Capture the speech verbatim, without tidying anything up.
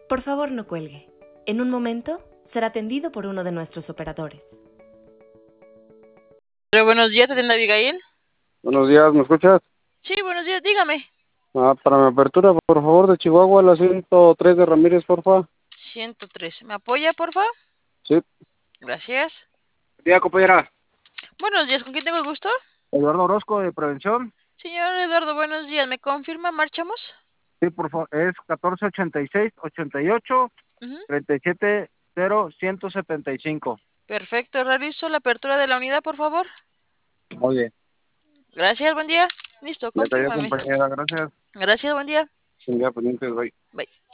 Por favor, no cuelgue. En un momento será atendido por uno de nuestros operadores. Pero buenos días, ¿te atiende Abigail? Buenos días, ¿me escuchas? Sí, buenos días, dígame. Ah, para mi apertura, por favor, de Chihuahua, la ciento tres de Ramírez, por favor. ciento tres. ¿Me apoya, por favor? Sí. Gracias. Día, compañera. Buenos días, ¿con quién tengo el gusto? Eduardo Orozco, de Prevención. Señor Eduardo, buenos días. ¿Me confirma, marchamos? Sí, por favor, es catorce ochenta y seis ochenta y ocho Ujú. treinta y siete cero ciento setenta y cinco. Perfecto, realizo la apertura de la unidad, por favor. Muy bien. Gracias, buen día. Listo, Ya te dio, confírmame. compañera, gracias. Gracias, buen día. Ya pendientes, bye. Bye.